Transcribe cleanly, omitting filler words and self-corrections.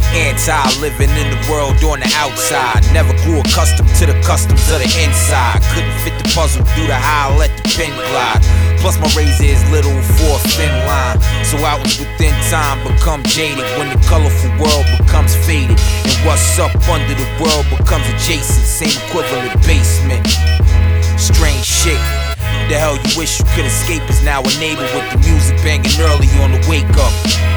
Living in the world on the outside. Never grew accustomed to the customs of the inside. Couldn't fit the puzzle through the high, let the pen glide. Plus my razor is little for a thin line. So I was within time, become jaded when the colorful world becomes faded. And what's up under the world becomes adjacent. Same equivalent basement. Strange shit. The hell you wish you could escape is now a neighbor with the music banging early on the wake up.